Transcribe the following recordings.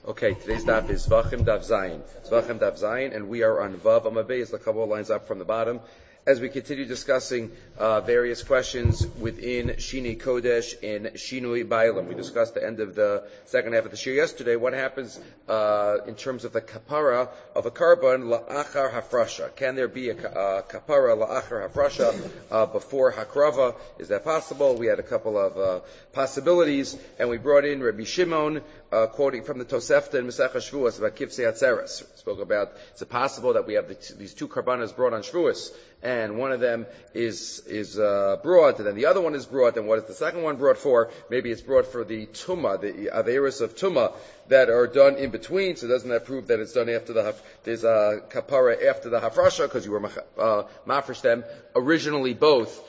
Okay, today's daf is Zvachim Daf Zayin. Zvachim Daf Zayin, and we are on Vav Amud Beis, a couple of lines up from the bottom. As we continue discussing various questions within Shinui Kodesh and Shinui Bailam. We discussed the end of the second half of the shir yesterday. What happens in terms of the kapara of a karban la'achar hafrasha? Can there be a kapara la'achar hafrasha before hakrava? Is that possible? We had a couple of possibilities, and we brought in Rabbi Shimon quoting from the Tosefta in Masechah Shvuos about Kivsei Atzeres. Spoke about, is it possible that we have these two karbanas brought on Shvuos, and one of them is brought, and then the other one is brought, and what is the second one brought for? Maybe it's brought for the tumah, the averis of tumah that are done in between, so doesn't that prove that it's done after there's a kapara after the hafrasha, because you were mafresh them originally both,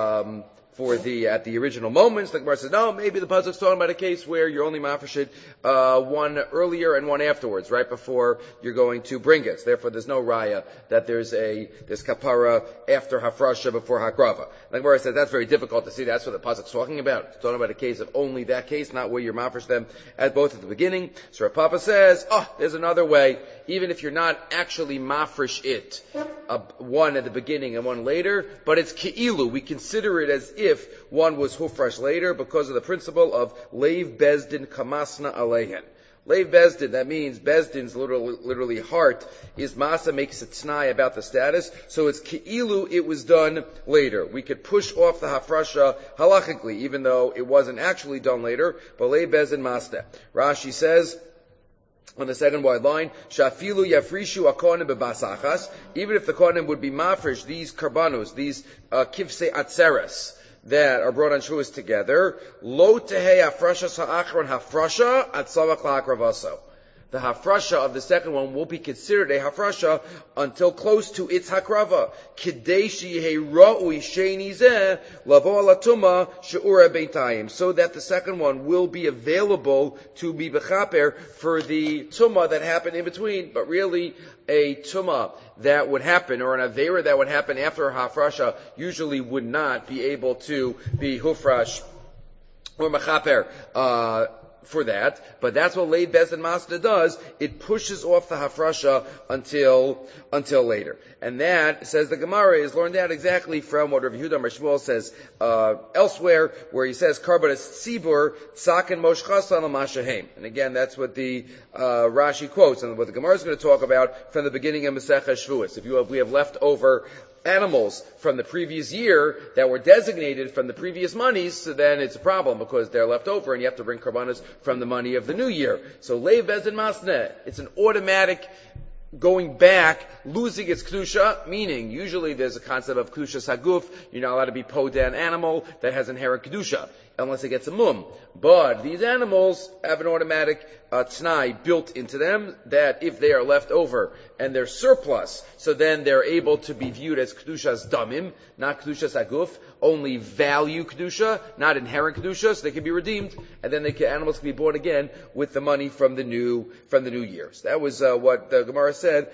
at the original moments. The Gemara says, no, maybe the pasuk's talking about a case where you're only mafresh one earlier and one afterwards, right before you're going to bring it. Therefore, there's no raya that there's kapara after hafrasha before hakrava. The Gemara says that's very difficult to see. That's what the pasuk's talking about. It's talking about a case of only that case, not where you're mafresh them at both at the beginning. So Rav Papa says, there's another way. Even if you're not actually mafresh it, one at the beginning and one later, but it's ke'ilu. We consider it as if one was hufresh later because of the principle of leiv bezdin kamasna alehen. Leiv bezdin, that means bezdin's literally heart, is masa makes a t'nai about the status, so it's ke'ilu it was done later. We could push off the hafrasha halachically, even though it wasn't actually done later, but leiv bezdin masna. Rashi says, on the second wide line, shafilu yafrishu akonim bebasachas, even if the konim would be mafresh, these karbanos, these kivsei atzeres, that are brought on Shavuos together, lo tehei hafrasha sa'achron hafrasha at savach la'akravaso. The hafrasha of the second one will be considered a hafrasha until close to its hakrava. Kidei sheyehei ra'ui sheini zeh lavo alatuma she'ura beitayim. So that the second one will be available to be bechaper for the tumah that happened in between. But really, a tumah that would happen, or an avera that would happen after a hafrasha, usually would not be able to be hufrash or mechaper, for that, but that's what Leid Bezdin Masna does. It pushes off the hafrasha until later. And that, says the Gemara, is learned out exactly from what Rav Yehuda Amar Shmuel says elsewhere, where he says, Karbanas Tzibur, Tzaken Moshchasan L'Mashahem. And again, that's what the Rashi quotes, and what the Gemara is going to talk about from the beginning of Masechah Shvuos. If we have left over animals from the previous year that were designated from the previous monies, so then it's a problem because they're left over and you have to bring karbanas from the money of the new year. So leiv bezdin masneh, it's an automatic going back, losing its kedusha, meaning usually there's a concept of kedusha saguf. You're not allowed to be poda an animal that has inherent kedusha unless it gets a mum. But these animals have an automatic t'nai built into them that if they are left over and they're surplus, so then they're able to be viewed as kedushas damim, not kedushas aguf, only value kedusha, not inherent kedusha, so they can be redeemed, and then animals can be bought again with the money from the new year. So that was what the Gemara said.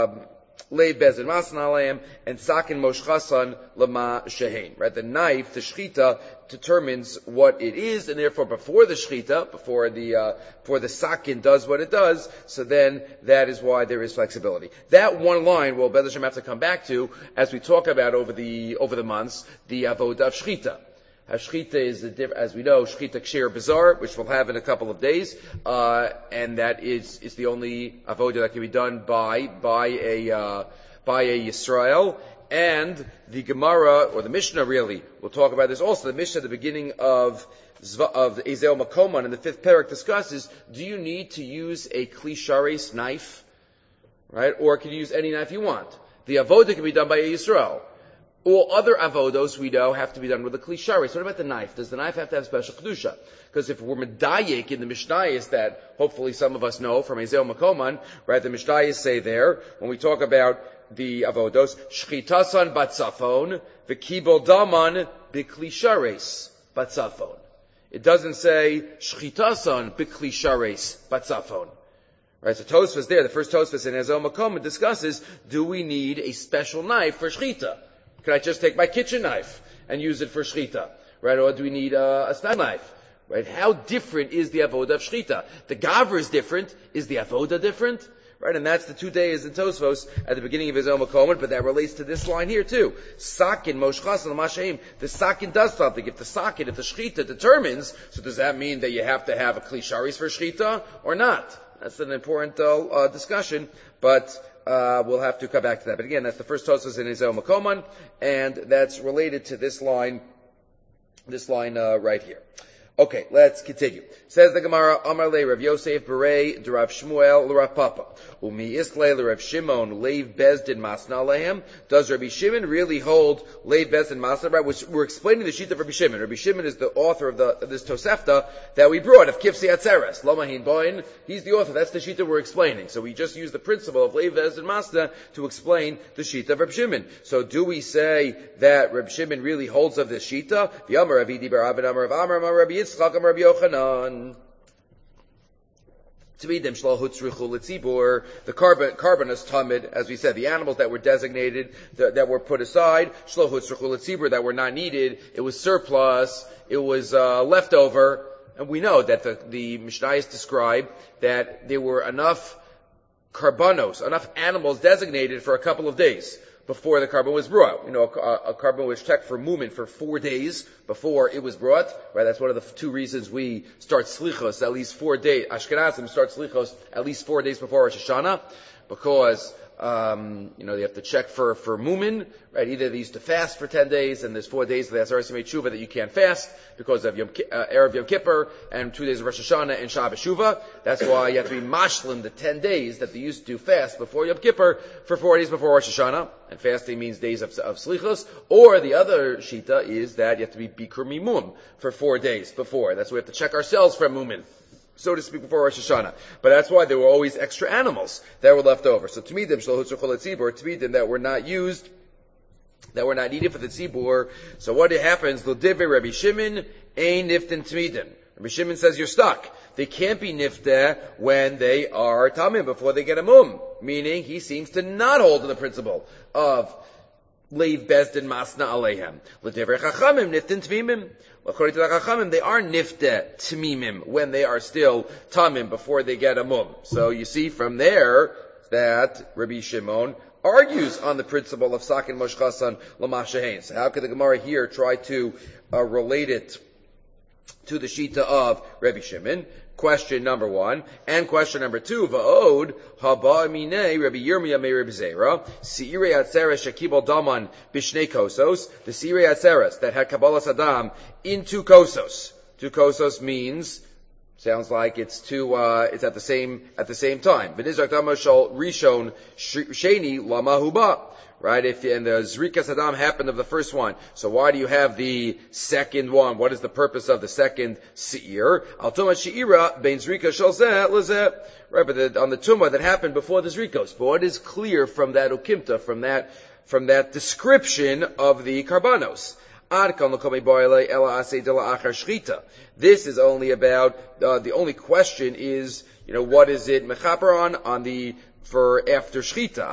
Leiv bezdin masna aleim and sakin moshchasan lama shehein. Right, the knife, the shchita, determines what it is, and therefore before the shchita, before the sakin does what it does, so then that is why there is flexibility. That one line, well, Bez Hashem have to come back to as we talk about over the months the avodah of shchita. Shchita is, as we know, Shchita Ksher Bizarre, which we'll have in a couple of days, and that is the only avodah that can be done by a Yisrael. And the Gemara, or the Mishnah really, we'll talk about this also. The Mishnah at the beginning of Ezel Makoman in the 5th parak discusses, do you need to use a Kli Shares knife? Right? Or can you use any knife you want? The avodah can be done by a Yisrael. All other avodos we know have to be done with a kli sharis. What about the knife? Does the knife have to have special kedusha? Because if we're medayik in the mishnayos that hopefully some of us know from Ezel Makoman, right? The mishnayos say there when we talk about the avodos, shchitasan batzafon v'kibol daman b'kli sharis batzafon. It doesn't say shchitasan b'kli sharis batzafon. Right? So Tosfos there, the first Tosfos in Ezel Makoman discusses: do we need a special knife for shchita? Can I just take my kitchen knife and use it for shchita? Right? Or do we need a snap knife? Right? How different is the avoda of shchita? The gavra is different. Is the avoda different? Right? And that's the 2 days in Tosfos at the beginning of his Omer Kohen, but that relates to this line here too. Sakin, moshchas, and mashaim. The sakin does something. If the shchita determines, so does that mean that you have to have a kli sharis for shchita or not? That's an important discussion, but we'll have to come back to that. But again, that's the first Tosfos in his Omer Kohen, and that's related to this line right here. Okay, let's continue. Says the Gemara, Amar le Rav Yosef Berei de Rav Shmuel Rav Papa. Umi Isle Rav Shimon Leiv Bezdin Masna Alehem. Does Rabbi Shimon really hold Leiv Bezdin Masna? Right, we're explaining the sheet of Rabbi Shimon. Rabbi Shimon is the author of this Tosefta that we brought of Kifsi Atzeres. Lomahin Boin. He's the author. That's the sheet that we're explaining. So we just use the principle of Leiv Bezdin Masna to explain the sheet of Rabbi Shimon. So do we say that Rabbi Shimon really holds of this shita? The Amar Rav Idi Bar Avin Amar of Amar Amar Rabbi Yitzchak Amar Rabbi Yochanan. The carbon is tamid, as we said, the animals that were designated, that were put aside, that were not needed, it was surplus, it was leftover, and we know that the Mishnayos describe that there were enough karbanos, enough animals designated for a couple of days before the carbon was brought. You know, a carbon was checked for movement for 4 days before it was brought. Right, that's one of the 2 reasons we start slichos at least 4 days. Ashkenazim start slichos at least 4 days before Rosh Hashanah, because they have to check for mumin, right? Either they used to fast for 10 days, and there's 4 days of the Asaras Yemei Tshuva that you can't fast because of Erev Yom Kippur, and 2 days of Rosh Hashanah and Shabbos Shuvah. That's why you have to be mashlim the 10 days that they used to fast before Yom Kippur for 4 days before Rosh Hashanah. And fasting means days of slichos. Or the other shita is that you have to be bikur mimum for 4 days before. That's why we have to check ourselves for mumin, so to speak, before Rosh Hashanah. But that's why there were always extra animals that were left over. So tmidim shlohutzu chol tzibur, tmidim that were not used, that were not needed for the tzibur. So what happens? L'divrei Rabbi Shimon ein niftin tmidim. Rabbi Shimon says you're stuck. They can't be nifteh when they are tamim, before they get a mum. Meaning, he seems to not hold to the principle of leiv bezdin masna aleihem. L'divrei chachamim niftin tmimim. According to the Chachamim, they are nifteh tmimim when they are still tamim before they get a mum. So you see from there that Rabbi Shimon argues on the principle of sakin moshchasan l'mashahein. So how could the Gemara here try to relate it to the shita of Rabbi Shimon? Question number 1. And question number 2, Va'od, Haba Minei, Rabbi Yirmiyah me Rabbi Zera, Seirei Atzeres Shekibal Daman Bishnei Kosos, the Seirei Atzeres that had Kabbalas Adam in 2 kosos. 2 kosos means, sounds like it's at the same time. V'nizrak Damashal Rishon Sheni Lama Huba. Right? And the Zrikas Adam happened of the first one. So why do you have the second one? What is the purpose of the second Seir? Al Tumah She'ira Bein Zrika Shal Zeh Lezeh. Right, but on the Tumah that happened before the Zrikos. But what is clear from that Ukimta, from that description of the Karbanos? This is only about, the only question is, what is it mechaper on for after shchita.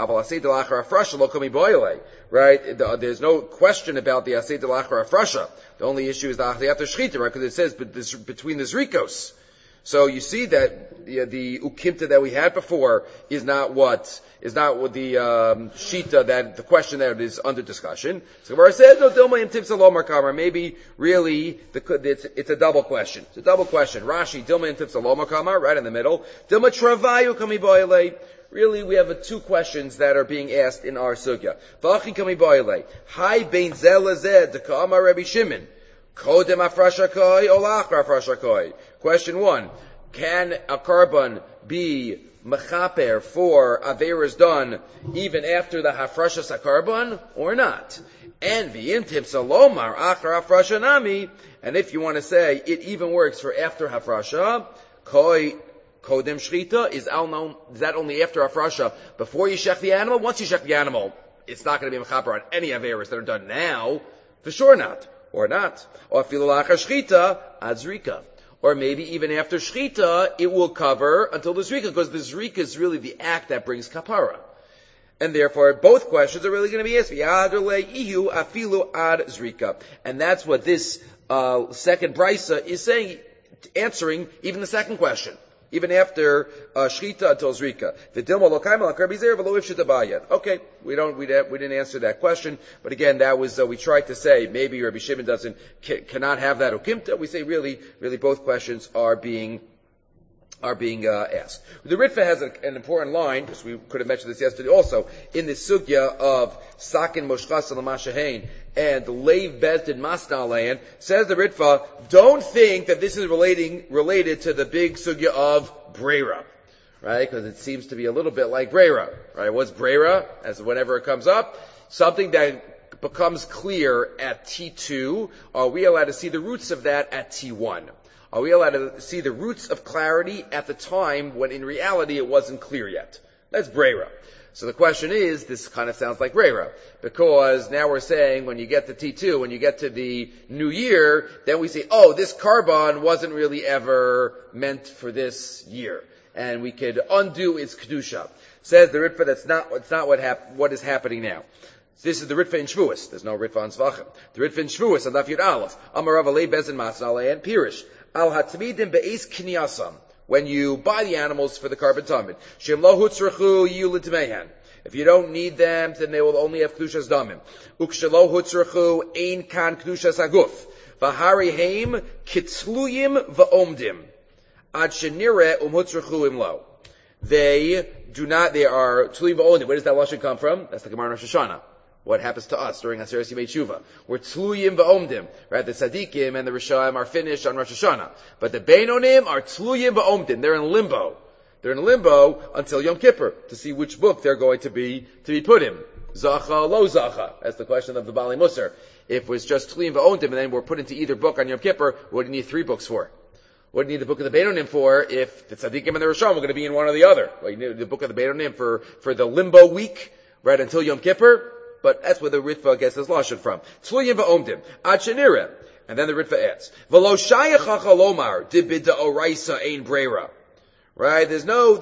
Right? There's no question about the asay delachar afrasha. The only issue is the after shchita, right? Because it says between the zrikos. So you see that the ukimta that we had before is not what the shita, that the question that is under discussion. So Gemara says no dilma im tipsa lo markamar. Maybe really it's a double question. It's a double question. Rashi dilma im tipsa lo markamar, right in the middle. Dilma travayu kami boile. Really, we have 2 questions that are being asked in our sugya. V'achin kami boile. Hai bein zeh lezeh dekama Rabbi Shimon. Kodem afrasha koi o lachar afrasha koi. Question 1. Can a carbon be mechaper for averas done even after the hafrashas carbon or not? And v'im tipsa lomar achar hafrasha nami. And if you want to say it even works for after hafrasha, koi kodem shchita, is that only after hafrasha, before you shech the animal? Once you shech the animal, it's not going to be mechaper on any averas that are done now. For sure not. Or not. Or filulachar shchita adzrika. Or maybe even after shchita, it will cover until the zrika, because the zrika is really the act that brings kapara. And therefore, both questions are really going to be asked. Ihu afilu ad zrika. And that's what this second brisa is saying. answering even the second question. Even after Shchita until Zrika. Okay, we didn't answer that question, but again, that was we tried to say maybe Rabbi Shimon cannot have that ukimta. We say really both questions are being asked. The Ritva has an important line, because we could have mentioned this yesterday also, in the sugya of Sakin Moshchas Lamashahain and Leiv Bezdin Masna Land, says the Ritva, don't think that this is related to the big sugya of Breira, right? Because it seems to be a little bit like Breira, right? What's Breira? As whenever it comes up, something that becomes clear at T2, are we allowed to see the roots of that at T1? Are we allowed to see the roots of clarity at the time when in reality it wasn't clear yet? That's Breira. So the question is, this kind of sounds like Breira, because now we're saying when you get to T2, when you get to the new year, then we say, oh, this carbon wasn't really ever meant for this year. And we could undo its Kedusha. Says the Ritva, it's not what is happening now. This is the Ritva in Shvuos. There's no Ritva on Zvachim. The Ritva in Shvuos, on Daf Yud Aleph. Amar Rav Alei Bezin Masna and Pirish. Al Hatmidim Be'ez Kniasam. When you buy the animals for the carbon tamid. Shem lo hutzrachu yiyu l'tmeihan. If you don't need them, then they will only have kedushas damim. Ukshelo hutzrachu ein kan kedushas aguf. V'hari heim kitzluyim v'omdim. Ad shenire hutzrachu imlo. They are tzluyim v'omdim. Where does that lashon come from? That's the Gemara in Rosh Hashanah. What happens to us during Aseret Yimei Tshuva? We're tluyim va'omdim, right? The tzaddikim and the rishaim are finished on Rosh Hashanah, but the beinonim are tluyim va'omdim. They're in limbo. They're in limbo until Yom Kippur to see which book they're going to be put in. Zacha lo zacha. That's the question of the Bali Musar. If it was just tluyim va'omdim and then we're put into either book on Yom Kippur, what do you need 3 books for? What do you need the book of the beinonim for if the tzaddikim and the rishaim are going to be in one or the other? Well, you need the book of the beinonim for the limbo week, right, until Yom Kippur. But that's where the Ritva gets his lashon from. Tzluyim va'omdim. Ad shenira. And then the Ritva adds, V'lo shayach hachalomar dibida oraisa ein breira. Right? There's no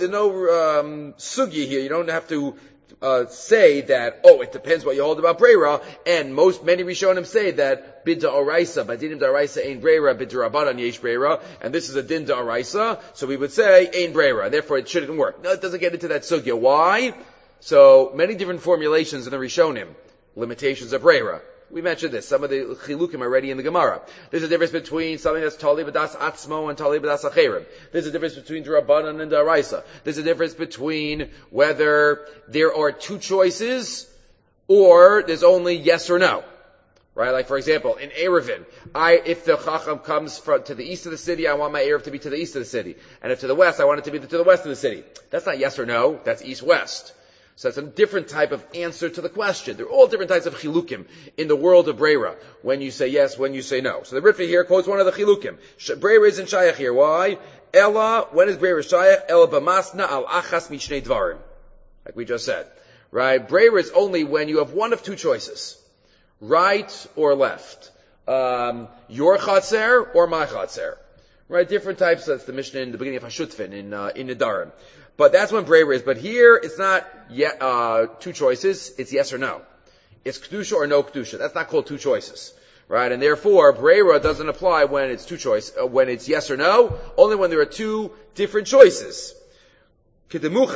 sugi here. You don't have to say that, it depends what you hold about breira. And many Rishonim say that bidda oraisa, badinim da'oraisa ein breira, bidda rabbanan yesh breira. And this is a din da'oraisa. So we would say ein breira. Therefore it shouldn't work. No, it doesn't get into that sugya. Why? So, many different formulations in the Rishonim. Limitations of Breira. We mentioned this. Some of the Chilukim are already in the Gemara. There's a difference between something that's Tali B'das Atzmo and Tali B'das Acherim. There's a difference between D'Rabbanan and D'Oraisa. There's a difference between whether there are 2 choices or there's only yes or no. Right? Like, for example, in Erevin, if the Chacham comes to the east of the city, I want my Erev to be to the east of the city. And if to the west, I want it to be to the west of the city. That's not yes or no. That's east-west. So that's a different type of answer to the question. They're all different types of chilukim in the world of Breira. When you say yes, when you say no. So the Ritva here quotes one of the chilukim. Breira isn't shayach here. Why? Ella, when is Breira shayach? Ella b'masna al achas mishnei dvarim. Like we just said. Right? Breira is only when you have one of 2 choices. Right or left. Your chatzer or my chatzer. Right? Different types. That's the Mishnah in the beginning of Hashutfin in Nedarim. But that's when Breira is. But here, it's not yet 2 choices. It's yes or no. It's Kedusha or no Kedusha. That's not called 2 choices. Right? And therefore, Breira doesn't apply when it's 2 choice, when it's yes or no, only when there are 2 different choices. Like he quotes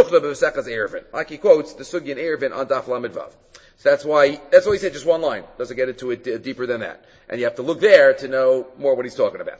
the Sugi in Erevin on Daf Lamed Vav. So that's why he said just one line. Doesn't get into it deeper than that. And you have to look there to know more what he's talking about.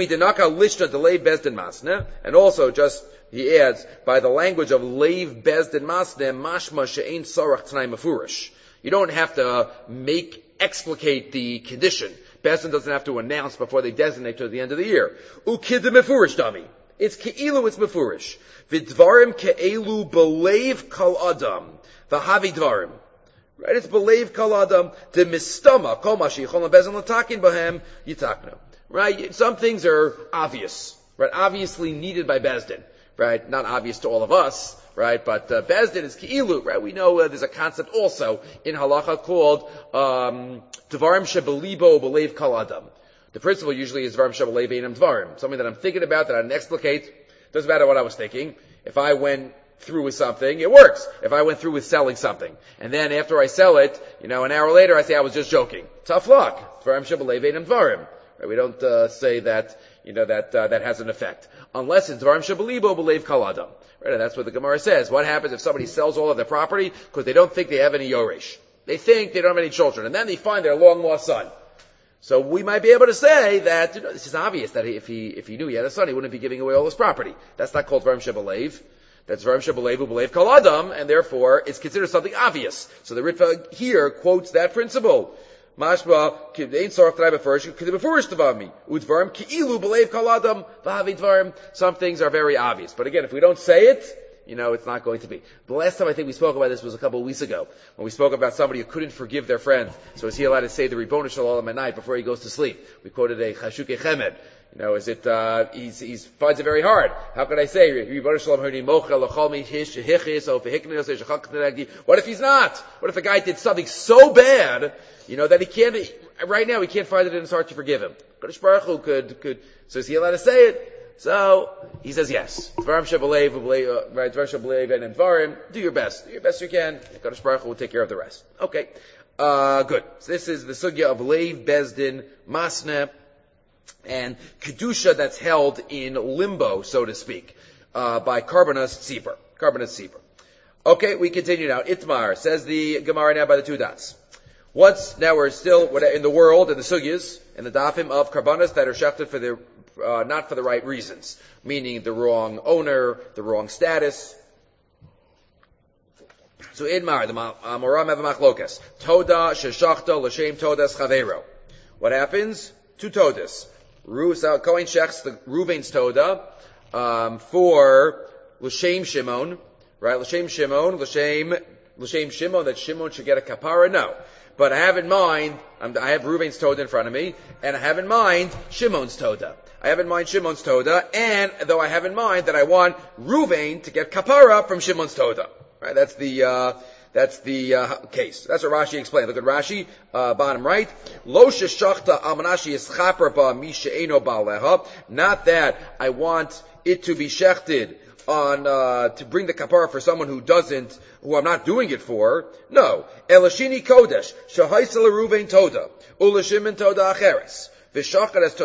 And also just, he adds, by the language of Leiv Bezdin Masne, mashma she'ein sarach t'nai mefurish. You don't have to explicate the condition. Bezdin doesn't have to announce before they designate to the end of the year. Ukidem mefurish dami. It's ke'ilu, it's mefurish. V'dvarim ke'ilu b'leiv kal adam. V'havi dvarim. Right? It's b'leiv kal adam. The mistama, kol ma she'ichol bezdin l'takin b'hem, yitaknu. Right? Some things are obvious. Right? Obviously needed by Bezdin. Right? Not obvious to all of us. Right? But Bezdin is ke'ilu. Right? We know there's a concept also in halacha called Dvarim shebelibo b'leiv kal adam. The principle usually is Dvarim shebelev einam dvarim. Something that I'm thinking about, that I didn't explicate. Doesn't matter what I was thinking. If I went through with something, it works. If I went through with selling something, and then after I sell it, an hour later I say I was just joking. Tough luck. Dvarim shebelev einam dvarim. Right? We don't say that, that has an effect. Unless it's Dvarim Shebelibo B'leiv Kol Adam. Right, and that's what the Gemara says. What happens if somebody sells all of their property because they don't think they have any Yoresh? They think they don't have any children, and then they find their long-lost son. So we might be able to say that, this is obvious that if he knew he had a son, he wouldn't be giving away all his property. That's not called Dvarim Shebeliv. That's Dvarim Shebeliv B'leiv Kol Adam, and therefore it's considered something obvious. So the Ritva here quotes that principle. Mashba, ain't sorach that I befurish, because they befurish tavami. Udvarim ki'ilu b'leiv kol adam v'havi dvarim. Some things are very obvious. But again, if we don't say it, it's not going to be. The last time I think we spoke about this was a couple of weeks ago, when we spoke about somebody who couldn't forgive their friend. So is he allowed to say the Ribono Shel Olam at night before he goes to sleep? We quoted a Chashuke Chemed. He finds it very hard. How could I say, Ribono Shel Olam, what if he's not? What if a guy did something so bad, that he can't, right now he can't find it in his heart to forgive him? Kadosh Baruch Hu could, so is he allowed to say it? So, he says yes. Dvarim Shebelev, right, Dvarim Shebelev, and Dvarim, do your best. Do your best you can. Kadosh Baruch Hu will take care of the rest. Okay. Good. So this is the sugya of Leiv, Bezdin, Masne, and Kedusha that's held in limbo, so to speak, by Karbanas Tzibur. Okay, we continue now. Itmar, says the Gemara now by the two dots. Now we're still in the world, in the sugyas, in the dafim of Karbanas that are shafted for the not for the right reasons, meaning the wrong owner, the wrong status. So Idmar, the Amoram have a machlokas. Toda sheshachta l'shem todas chavero. What happens? Two todas. Kohen shechs the Ruvain's toda for l'shem Shimon, right? L'shem Shimon, that Shimon should get a kapara. No. But I have in mind, I have Ruvain's toda in front of me, and I have in mind Shimon's toda. And though I have in mind that I want Ruvain to get kapara from Shimon's toda. Right? That's the case. That's what Rashi explained. Look at Rashi, bottom right. Lo sheshachta amanashi yischaper ba mi she'eno ba'aleha. Not that I want it to be shechted on, to bring the kapara for someone who I'm not doing it for. No. Elashini kodesh, shahaisel Ruvain toda, ulashimin toda acheres. But I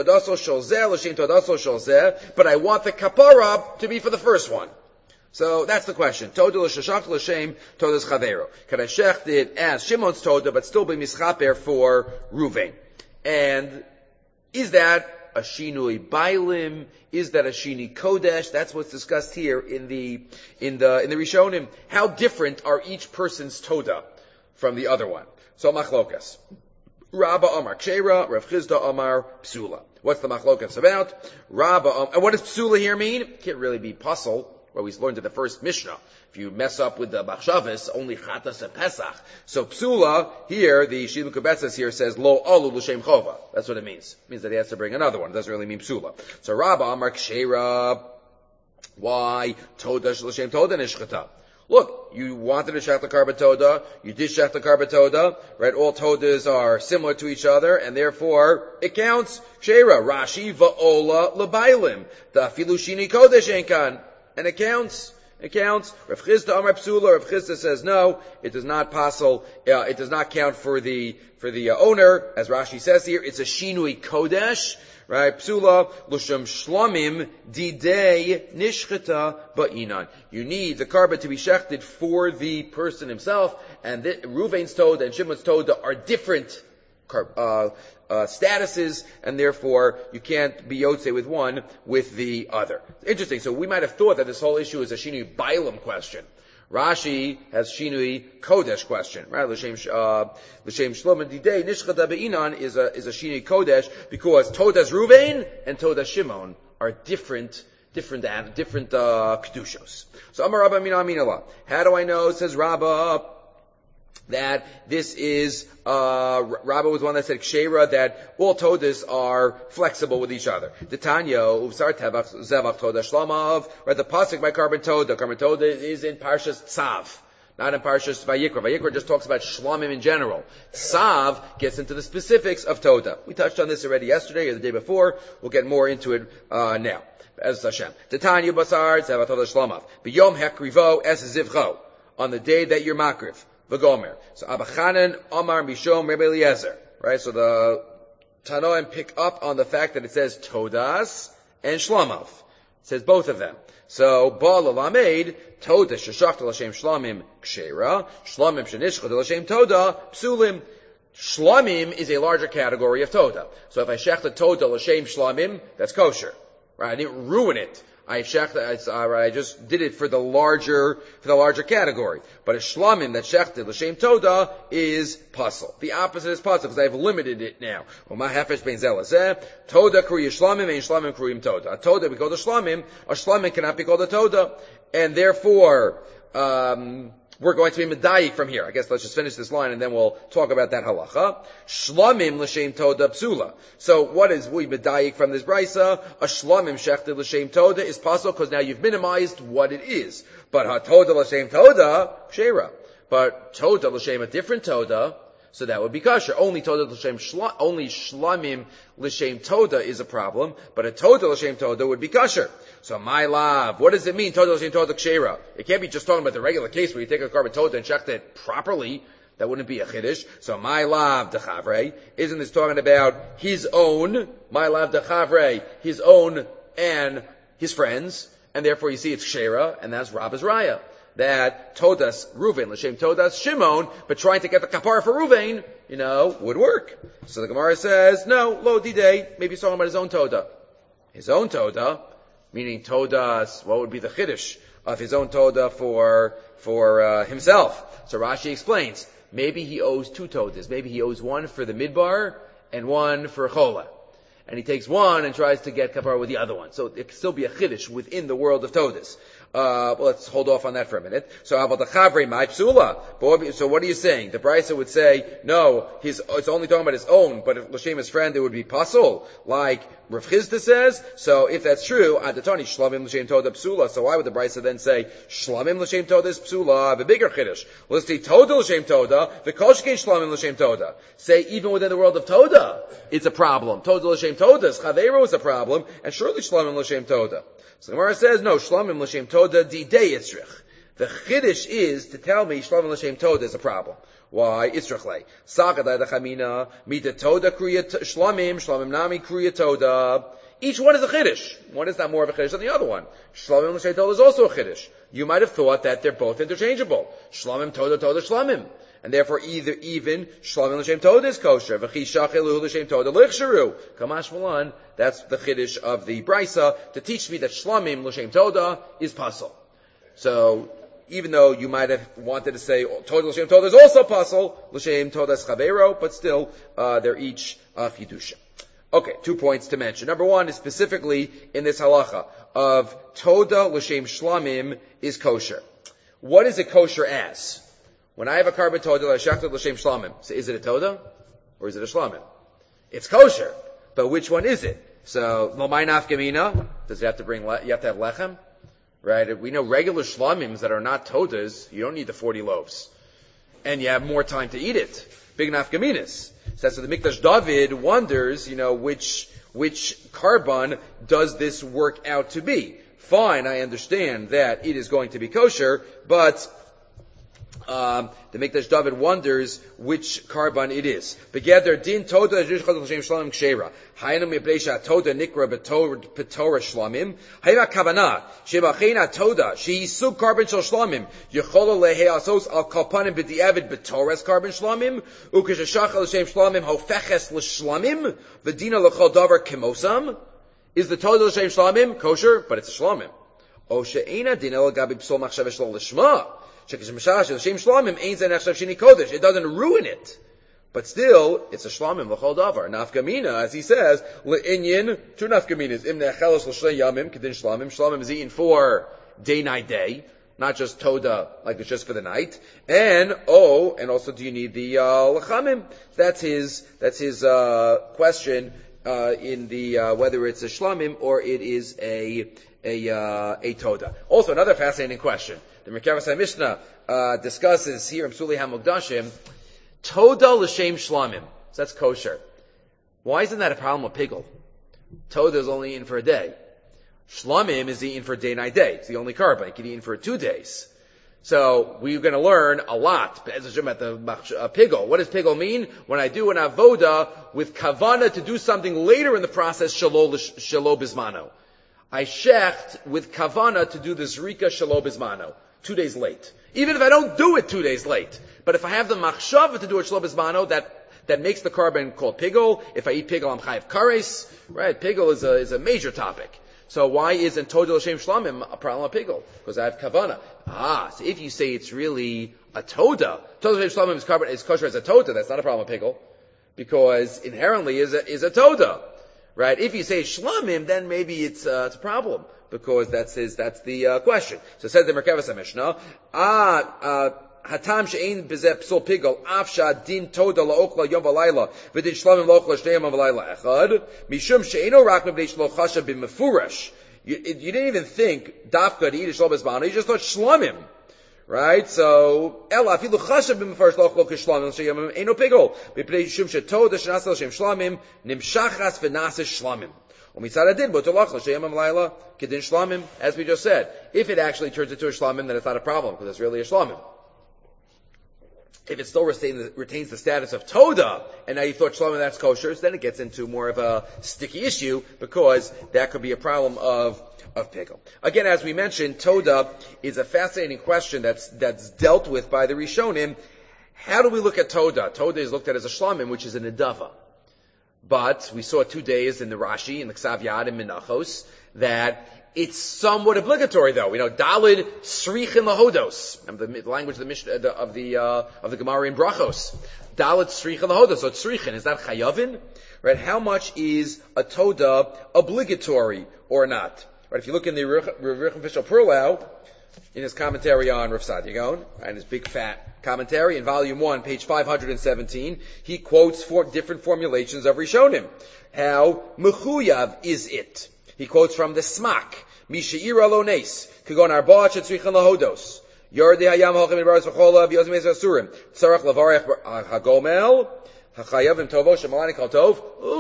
want the kapara to be for the first one. So that's the question. Toda l'shashach l'shem todas chavero. Can I shecht it as Shimon's toda, but still be mischaper for Ruvain? And is that a shinui bailim? Is that a shini kodesh? That's what's discussed here in the Rishonim. How different are each person's toda from the other one? So machlokas. Rabba Omar Kshera, Rav Chizda Omar Psula. What's the machlokas about? And what does Psula here mean? It can't really be puzzle, where we learned in the first Mishnah. If you mess up with the Machshavas, only Chatas and Pesach. So Psula, here, the Shiluk Kubetzes here says, Lo Alu L'Shem Chova. That's what it means. It means that he has to bring another one. It doesn't really mean Psula. So Rabba Amar Kshera, why? Toda L'Shem Toda Nishchata. Look, you wanted to shech the karban toda, you did shech the karban toda, right? All todas are similar to each other, and therefore it counts. Kshera, Rashi, va'ola, l'bailim, ta'afilu shini kodesh enkan, and it counts. Rav Chizda Amar Psula, Rav Chizda says no, it does not passel, it does not count for the owner, as Rashi says here, it's a shinui kodesh, right? Psula, Lusham Shlomim, Didei, Nishchata, Ba'inan. You need the karban to be shechted for the person himself, and Ruvain's toda and Shimon's toda are different statuses, and therefore you can't be yotze with one with the other. Interesting. So we might have thought that this whole issue is a Shinui Bailam question. Rashi has Shinui Kodesh question, right? L'shem Shlom and Didei Nishchata Be'inan is a Shinui Kodesh because Todas Ruvain and Todas Shimon are different kedushos. So Amar Rabba Min Aminallah. How do I know? Says Rabba that this is Rabba was one that said Kshera, that all todas are flexible with each other. The Tanya Uvsar Tevach Zevach Toda Shlamav, right? The pasuk by Karban Toda. Karban Toda is in Parshas Tzav, not in Parshas Vayikra. Vayikra just talks about Shlamim in general. Tzav gets into the specifics of Toda. We touched on this already yesterday or the day before. We'll get more into it now. As Hashem. The Tanya Basar Zevach Toda Shlamav. B'yom Hekrivo Es Zivcho, on the day that you're makriv. V'gomer. So Abba Chanan Omar Mishom Rebbe Eliezer. Right? So the Tanoim pick up on the fact that it says Todas, and Shlomav. It says both of them. So, Baal Lamed, Toda Sheshachta L'Shem Shlamim Kshera, Shlamim Shenishchad L'Shem Toda, Psulim. Shlamim is a larger category of Toda. So if I shechta Toda L'Shem Shlamim, that's kosher. Right? I didn't ruin it. I just did it for the larger category. But a Shlamim that shechted L'Shem Toda is puzzle. The opposite is puzzle, because I've limited it now. Toda Kruya Shlamim, and Shlamim Kruyim Toda. A Toda we call the Shlamim, a Shlamim cannot be called a Toda. And therefore, we're going to be medayik from here. I guess let's just finish this line and then we'll talk about that halacha. Shlamim l'shem toda psula. So what is we medayik from this brisa? A shlamim shechted l'shem toda is possible because now you've minimized what it is. But ha toda l'shem toda, shera. But toda l'shem a different toda, so that would be kosher. Only shlamim l'shem toda is a problem, but a toda l'shem toda would be kosher. So my love, what does it mean? Toda l'shem toda kshera. It can't be just talking about the regular case where you take a carbon toda and check it properly. That wouldn't be a chiddush. So my love dechavre, isn't this talking about his own? My love dechavre, his own and his friends, and therefore you see it's kshera, and that's Rabba's raya. That Todas Ruvain, L'Shem Todas Shimon, but trying to get the kapara for Ruvain, would work. So the Gemara says, no, lo didei, maybe he's talking about his own Toda. His own Toda, meaning Todas, what would be the chiddush of his own Toda for himself? So Rashi explains, maybe he owes two Todas. Maybe he owes one for the Midbar and one for Chola. And he takes one and tries to get kapara with the other one. So it can still be a chiddush within the world of Todas. Let's hold off on that for a minute. So about the chavre my psula. So what are you saying? The Brisa would say, no, it's only talking about his own, but if L'Shem his friend, it would be pasul, like Rav Chizda says. So if that's true, adatani shlamim L'Shem toda psula. So why would the Brisa then say shlamim L'Shem toda is psula? Have a bigger chiddush. Let's say toda L'Shem toda, the kolshkein shlamim L'Shem toda. Say even within the world of toda, it's a problem. Toda L'Shem toda, chavero is a problem, and surely shlamim L'Shem toda. So the Gemara says, no, shlamim L'Shem toda didei yitzrich. The chiddush is to tell me shlamim L'Shem toda is a problem. Why? Yitzrich lei. Sakadai dachamina, mita toda kriya shlamim nami kriya toda. Each one is a chiddush. One is not more of a chiddush than the other one. Shlamim L'Shem toda is also a chiddush. You might have thought that they're both interchangeable. Shlamim toda shlamim. And therefore, even Shlamim L'Shem Toda is kosher. V'chi shachilu L'Shem Toda lichsharu. Kamash Malan, that's the chiddush of the Brisa, to teach me that Shlamim L'Shem Toda is pasul. So, even though you might have wanted to say Toda L'Shem Toda is also pasul, L'Shem Toda is chavero, but still, they're each chidusha. Okay, 2 points to mention. Number one is specifically in this halacha of Toda L'Shem Shlamim is kosher. What is it kosher as? When I have a carbon toda, I shachted l'shem shlamim. So is it a toda? Or is it a shlamim? It's kosher. But which one is it? So, l'may nafkamina, does it have to you have to have lechem? Right? We know regular shlamims that are not todas, you don't need the 40 loaves. And you have more time to eat it. Big nafkaminas. So that's what the Mikdash David wonders, which carbon does this work out to be? Fine, I understand that it is going to be kosher, but the Mikdash David wonders which carbon it is. Together, din toda shlamim kshera. Haynu mibreisha toda nikra betorah shlamim. Hayna kavana shebachena toda sheisug carbon shel shlamim yechola leheasos al kalpanim b'di'avid betoras carbon shlamim ukeshashachal l'shem shlamim hofeches l'shlamim v'dina l'chol davar kimosam. Is the toda l'shem shlamim kosher? But it's a shlamim. O she'ena din el gabi psol machshav shlo l'shma. It doesn't ruin it. But still, it's a shlamim l'chol davar. Nafkamina, as he says, le'inyin, two nafkaminas. Im ne'achelos l'shnei yamim, kedin shlamim. Shlamim is eaten for day, night, day. Not just toda, like it's just for the night. And also do you need the lechamim? That's his question in the whether it's a shlamim or it is a toda. Also, another fascinating question. The Merkavas Mishnah discusses here in Psuli HaMukdashim, Toda L'Shem Shlamim. So that's kosher. Why isn't that a problem with pigel? Toda is only eaten for a day. Shlamim is eaten for day, night, day. It's the only carbon. It can be eaten for 2 days. So we're going to learn a lot at the pigel. What does pigel mean? When I do an avoda with kavana to do something later in the process, shelo bismano. I shecht with kavana to do the zrika shelo bizmano, 2 days late. Even if I don't do it 2 days late. But if I have the machshava to do it shelo bizmano, that makes the korban called pigol. If I eat pigol, I'm chayiv kares. Right? Pigol is a major topic. So why isn't Toda L'Shem Shlamim a problem of pigol? Because I have kavana. So if you say it's really a Toda L'Shem Shlamim is kosher as a Toda, that's not a problem of pigol. Because inherently is a Toda. Right? If you say Shlamim, then maybe it's a problem. Because that's the question. So it says the Merkavas HaMishnah, Hatam she'ein bezeh psul pigol, afsha din toda la'okla yom v'layla, v'din shlamim la'okla shnei yom v'layla echad, mishum she'eino rak mebnei shlo chasha b'mefurash. You didn't even think dafka to eat a shlo bezmano, you just thought shlamim. Right? So, ela, afilu chasha b'mefurash la'okla k'shlamim, she'yom eino pigol, b'pnei shum she'toda shenasa l'shem shlamim, nimshachas v'nasa shlamim. As we just said, if it actually turns into a shlamim, then it's not a problem, because it's really a shlamim. If it still retains the status of Toda, and now you thought Shlamim that's kosher, then it gets into more of a sticky issue, because that could be a problem of pickle. Again, as we mentioned, Toda is a fascinating question that's dealt with by the Rishonim. How do we look at Toda? Toda is looked at as a Shlamim, which is an Nedava. But we saw 2 days in the Rashi, in the Ksav Yad and Menachos, that it's somewhat obligatory, though. We know Dalid Srichin Lahodos, the language of the Gemara in Brachos. Dalid Srichin Lahodos. So it's Srichin. Is that Chayavin? Right? How much is a Toda obligatory or not? Right? If you look in the Rav Fishel Perlau, in his commentary on Rav Sadia Gaon, and his big fat commentary in volume 1, page 517, he quotes 4 different formulations of Rishonim. How mechuyav is it? He quotes from the Smak, Mishaira lo nes, Kagon arba shetzrichan lahodos, Yordei hayam hochem in baras v'chola v'yozim ez asurim, Tzarach lavarech hagomel, hachayavim tovos, shemalani kal tov,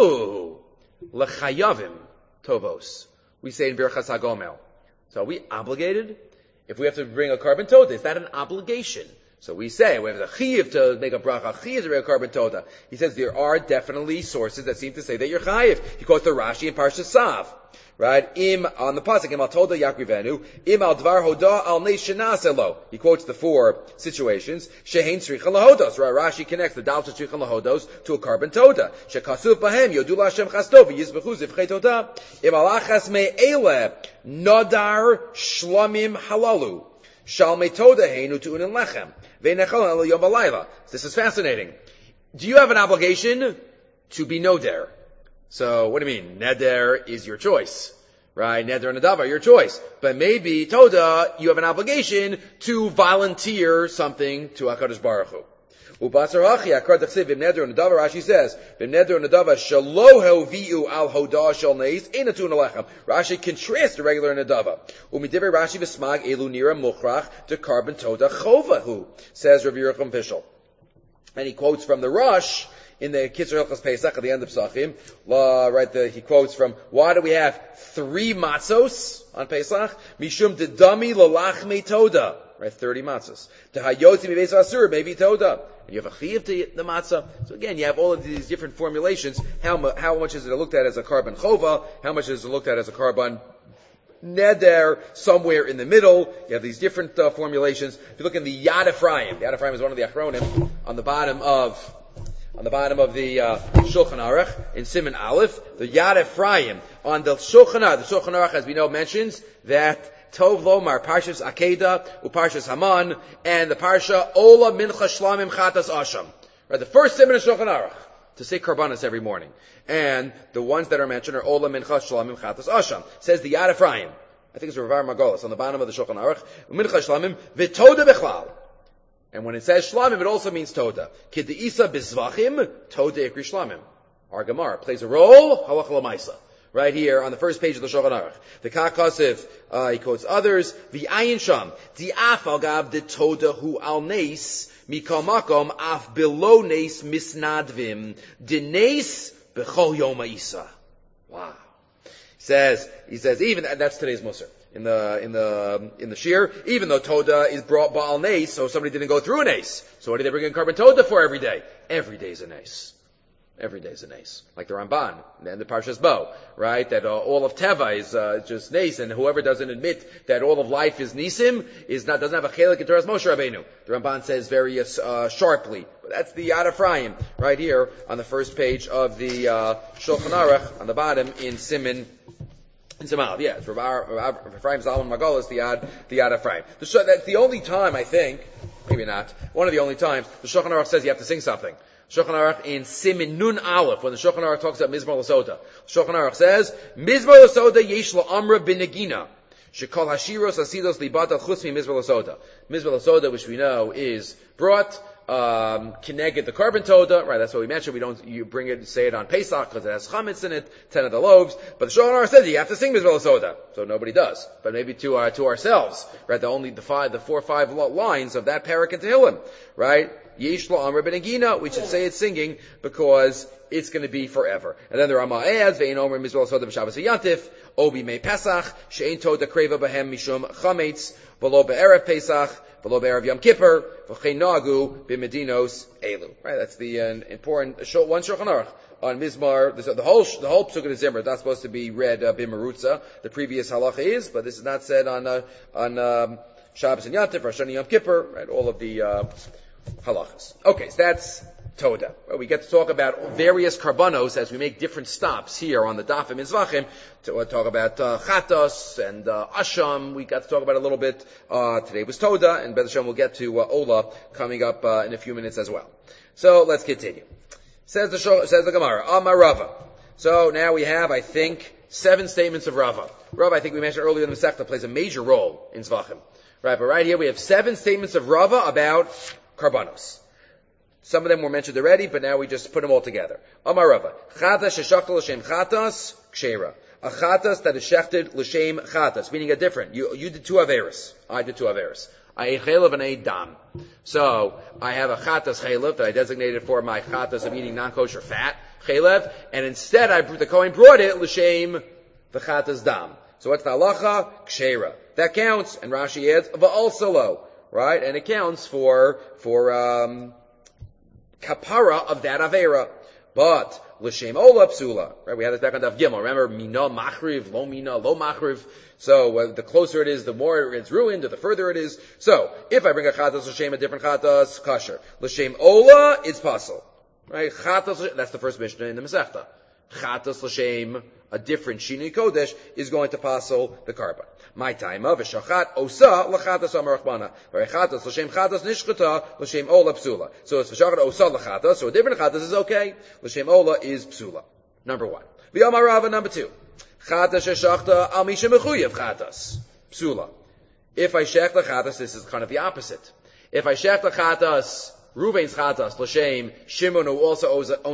lechayavim tovos. We say in Birchas Hagomel. So are we obligated? If we have to bring a carbon toda, is that an obligation? So we say, we have the chiv to make a bracha, chiv is a real carbon toda. He says there are definitely sources that seem to say that you're chayiv. He quotes the Rashi in Parshas Sav. Right? On the pasuk, im al toda yakrivenu, im al dvar hoda al neis shenaselo. He quotes the 4 situations. Shehein tzrichan lahodos. Right? Rashi connects the dal tzrichan lahodos to a carbon toda. Shekasuv bahem yodu lashem chastov yizbechu zivchei toda. Im al achas me'ele nodar shlamim halalu. Shal metoda heinu tu'unin lechem. Ve'nechol el yom v'layla. This is fascinating. Do you have an obligation to be noder? So, what do you mean? Neder is your choice. Right? Neder and Nadava are your choice. But maybe, Toda, you have an obligation to volunteer something to HaKadosh Baruch Hu. Ubasar hachi, akar tachsiv, v'im neder and Nadava, Rashi says, v'im neder and Nadava, shaloho vi'u al hodah shal neis, einatun alechem. Rashi contrasts the regular Nadava. Umidivrei Rashi v'smag, elu nira muchrach, to carbon Toda chovahu, says Rav Yerucham Fishel. And he quotes from the Rush, in the Kitzur Hilchos Pesach at the end of Psachim, he quotes from, why do we have 3 matzos on Pesach? Mishum dedami lalachme toda. Right, 30 matzos. Tehayotzi mibeis asur, maybe toda. And you have a chiyuv to eat the matzah. So again, you have all of these different formulations. How much is it looked at as a carbon chova? How much is it looked at as a carbon neder, somewhere in the middle? You have these different formulations. If you look in the Yad Ephraim is one of the Achronim, on the bottom of the Shulchan Aruch, in Siman Aleph, the Yad Ephraim, on the Shulchan Aruch, as we know, mentions that Tov Lomar, Parshas Akeda, Uparshas Haman, and the Parsha Ola Mincha Shlamim Chatas Asham. Right, the first Siman of Shulchan Aruch, to say Karbanos every morning. And the ones that are mentioned are Ola Mincha Shlamim Chatas Asham. Says the Yad Ephraim. I think it's Rav Margolis, on the bottom of the Shulchan Aruch, Mincha Shlamim, V'toda Bechlal. And when it says shlamim, it also means toda. Kid the isa bizvachim, toda ikri shlamim. Our Gemara plays a role, halach l'maisa. Right here on the first page of the Shulchan Aruch. The Kakasiv, he quotes others, the ayin sham, the af al gav de toda hu al neis, mikal makom af below neis misnadvim, de neis bechol yom isa. Wow. He says, even, that's today's Musar. In the Shir, even though Toda is brought Baal Nes, so somebody didn't go through an Nes. So what do they bring in carbon Toda for every day? Every day is a Nes. Every day is a nace. Like the Ramban, and the Parshas Bo, right? That all of Teva is just nace, and whoever doesn't admit that all of life is nisim doesn't have a chelik in Torah's Moshe Rabbeinu. The Ramban says very sharply. But that's the Yad Ephraim right here on the first page of the Shulchan Aruch on the bottom in Siman. In Siman, yeah, it's Ephraim Zalman Magolas, the Yad Ephraim. That's the only time, I think, maybe not, one of the only times the Shulchan Aruch says you have to sing something. Shulchan Aruch in Simin Nun Aleph, when the Shulchan Aruch talks about Mizmor L'Soda, Shulchan Aruch says, Mizmor L'Soda yesh Amra b'negina, shekol hashiros asidos libata chus mi Mizmor L'Soda. Mizmor L'Soda, which we know is brought, Kineged the carbon toda, right? That's what we mentioned. You bring it and say it on Pesach because it has chametz in it, 10 of the loaves. But the Shulchan Aruch says you have to sing Mizmor L'Soda, so nobody does. But maybe to ourselves, right? The 4 or 5 lines of that parak in Tehillim, right? Yesh lo amra benegina, we should say it singing because it's going to be forever. And then the Ramah adds, ve'in omer Mizmor L'Soda b'Shabbos Yantif, obi mei Pesach, she'ein toda kreva behem mishum chametz, v'lo be'erev Pesach, v'lo be'erev Yom Kippur, v'chein nagu b'medinos elu. Right, that's the important one Shulchan Aruch on Mizmar. The whole Psukah of Zimmer not supposed to be read b'merutza. The previous halacha is, but this is not said on Shabbos and Yantif, Rosh Hashanah, Yom Kippur. Right, all of the halachas. Okay, so that's Toda. We get to talk about various karbanos as we make different stops here on the Daf and Mizvachim to talk about Chatos and Asham. We got to talk about a little bit. Today was Toda, and B'ez Hashem we'll get to Ola coming up in a few minutes as well. So let's continue. Says the Gemara, Amar Rava. So now we have, I think, 7 statements of Rava. Rava, I think we mentioned earlier in the Masechta, plays a major role in Zvachim. Right, but right here we have 7 statements of Rava about karbanos. Some of them were mentioned already, but now we just put them all together. Amar Rava, chatas sheshachta l'shem chatas kshera. A chatas that is shechted l'shem chatas, meaning a different. You did 2 averos. I did 2 averos. I ate chaylev and I ate dam. So I have a chatas chaylev that I designated for my chatas of eating non-kosher fat chaylev, and instead the Kohen brought it l'shem the chatas dam. So what's the halacha? Kshera. That counts, and Rashi adds va'al solo, right? And it counts for kapara of that avera. But l'shem ola psula, right? We had this back on Daf Gimel. Remember, mina machriv, lo mina, lo machriv. So the closer it is, the more it's ruined, or the further it is. So if I bring a chatas l'shem, a different chatas, kasher. L'shem ola, it's pasul, right? Chatas, that's the first Mishnah in the Masechta. Chatas l'shem, a different Shinui Kodesh, is going to pasul the karban. My time of v'shachat osa l'chatas amar Rachmana. V'chatas l'shem chatas nishchata l'shem ola psula. So it's v'shachat osa l'chatas, so a different chatas is okay. L'shem ola is psula. Number 1. V'yamar Rava, number 2. Chatas sheshachta al misha mechuyev chatas. Psula. If I shech the chatas, this is kind of the opposite. If I shech the chatas, Ruvain's chatas, l'shem, Shimon who also owes a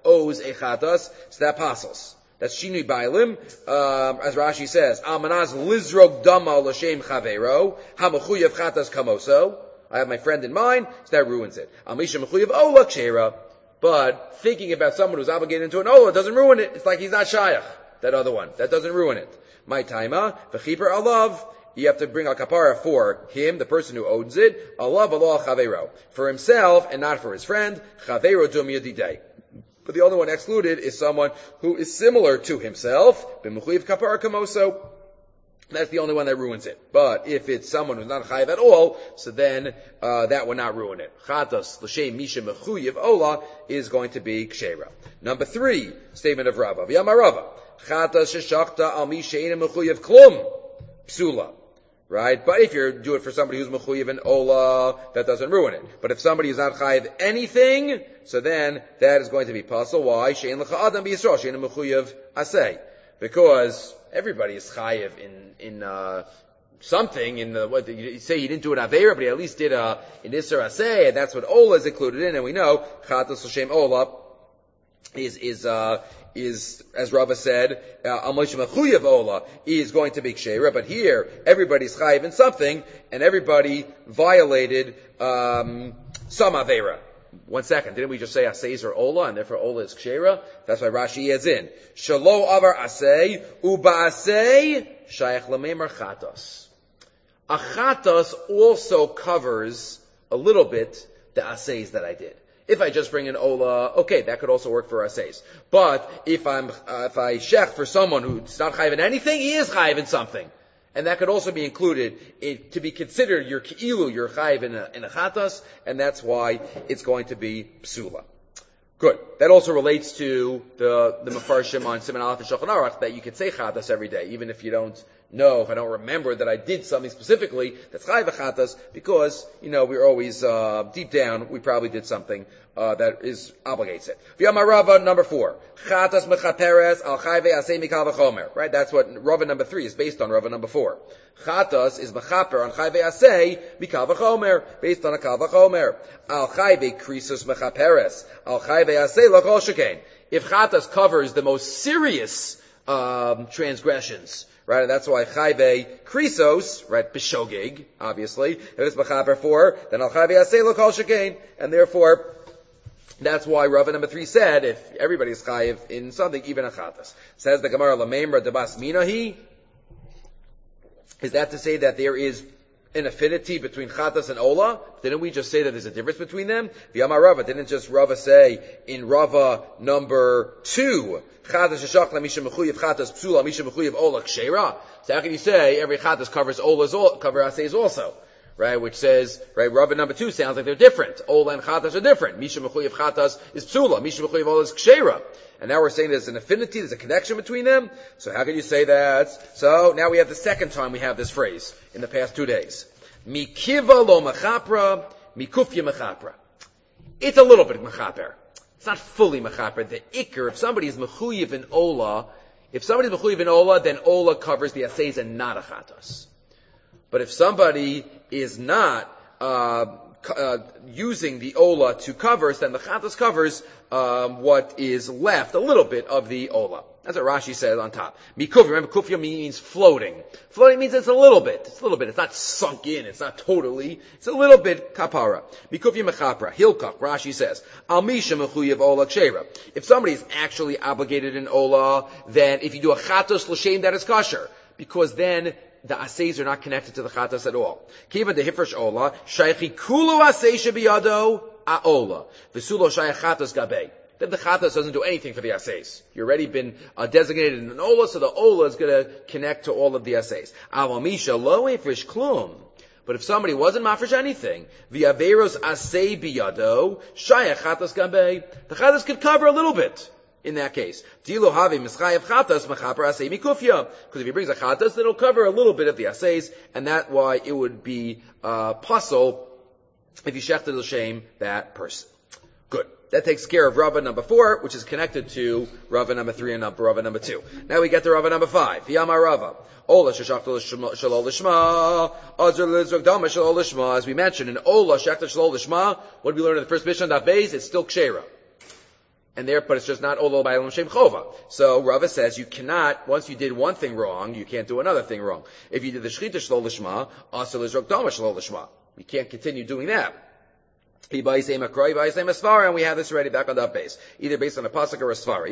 chatas, so that passes. That's Shinui Bailim, as Rashi says, Almanaz Lizrog Dama L'Shem Chavero, HaMechuyev Chatas Kamoso. I have my friend in mind, so that ruins it. Amisha Mechuyev Ola Kshera. But thinking about someone who's obligated into an Ola doesn't ruin it. It's like he's not Shayach, that other one. That doesn't ruin it. My Taima, V'chiper Alav, you have to bring a kapara for him, the person who owns it, Alav Allah Chavero. For himself and not for his friend, Chavero Dum Yadidei. But the only one excluded is someone who is similar to himself. B'mechuyev kapara kamoso. That's the only one that ruins it. But if it's someone who's not chayiv at all, so then that would not ruin it. Chatas l'shem misha mechuyev ola is going to be kshera. Number 3, statement of Rava. V'yamar Rava. Chatas sheshachta al misha eina mechuyev klum psula. Right? But if you do it for somebody who's mechuyev and ola, that doesn't ruin it. But if somebody is not chayiv anything, so then that is going to be puzzle. Why? Shein l'cha adam b'Yisrael, shein mechuyev asay. Because everybody is chayiv in something, what you say you didn't do an avera, but he at least did an isser asay, and that's what ola is included in, and we know, chatas l'shem ola is, as Rava said, Amoshe Mechuyev Ola is going to be Kshera, but here, everybody's chayiv in something, and everybody violated, some Avera. 1 second, didn't we just say Asay or Ola, and therefore Ola is Kshera? That's why Rashi adds in. Shalo Avar Asay, Uba Asay, Shayach Lamemer Chatos. A Chatos also covers a little bit the Asays that I did. If I just bring an ola, okay, that could also work for aseis. But if I shech for someone who's not chayiv in anything, he is chayiv in something. And that could also be included to be considered your ki'ilu, your chayiv in a chatas, and that's why it's going to be psula. Good. That also relates to the Mefarshim on Siman Aleph and Shulchan Aruch that you could say chatas every day, even if you don't know, if I don't remember that I did something specifically that's chayiv chatas, because, we're always, deep down, we probably did something, that obligates it. V'yamar Rava, number 4. Chatas mechaperes al chayve aseh mikal v'chomer. Right? That's what Rava number 3 is based on, Rava number 4. Chatas is mechaper on chayve aseh mikal v'chomer, based on a kal v'chomer. Al chayve krisus mechaperes, al chayve aseh lo kol shekain. If chatas covers the most serious, transgressions, right? And that's why chayve krisos, right? Bishogig, obviously. If it's mechaper 4, then al chayve aseh lo kol shekain. And therefore, that's why Rava number 3 said, if everybody's chayiv in something, even a chatas. Says the Gemara, Lameimra debas minahi. Is that to say that there is an affinity between chatas and ola? Didn't we just say that there's a difference between them? V'yamar Rava, didn't just Rava say in Rava number 2, chatas sheshachla misha mechuyev chatas psula misha mechuyev ola kshera? So how can you say every chatas covers aseis also? Right, which says, right, Rava number 2 sounds like they're different. Ola and chatas are different. Misha mechuyev chatas is psula. Misha mechuyev ola is kshera. And now we're saying there's an affinity, there's a connection between them. So how can you say that? So now we have the second time we have this phrase in the past 2 days. Mikiva lo mechapra, mikufya mechapra. It's a little bit mechaper. It's not fully mechaper. The ikr, if somebody is mechuyev in ola, then ola covers the aseis and not a chatas. But if somebody is not using the ola to cover, then the chatas covers what is left, a little bit of the ola. That's what Rashi says on top. Mikufya, remember, kufya means floating. Floating means it's a little bit. It's a little bit. It's not sunk in. It's not totally. It's a little bit kapara. Mikufya mechapra. Hilkach, Rashi says, al misha mechuyev ola kshera. If somebody is actually obligated in ola, then if you do a chatos l'shem, that is kosher. Because then the aseis are not connected to the chatas at all. Kiva de hifresh ola, shaychi kulu asei shebiyado aola. V'sulo shayach chatas gabei. Then the chatas doesn't do anything for the aseis. You've already been designated in an ola, so the ola is going to connect to all of the aseis. Avamisha lo hifresh klum. But if somebody wasn't mafresh anything, v'averos asei biyado, shayach chatas gabei. The chatas could cover a little bit. In that case, because if he brings a chatas, then it'll cover a little bit of the aseis, and that's why it would be pasul if you shechted l'shem that person. Good. That takes care of Rava number 4, which is connected to Rava number 3 and Rava number 2. Now we get to Rava number 5. V'yamar Rava. Ola sheshachta shalol lishma, azur lizrok dama shalol lishma. As we mentioned, in Ola shechta shalol lishma, what did we learn in the first mission on Beis? It's still kshera. But it's just not Olo Ba'alam Shem Chova. So Rava says you cannot, once you did one thing wrong, you can't do another thing wrong. If you did the Shechita Shalol Lishma, Asal Lizrok Dama Shalol Lishma. We can't continue doing that. And we have this already back on that base. Either based on a pasuk or a svara.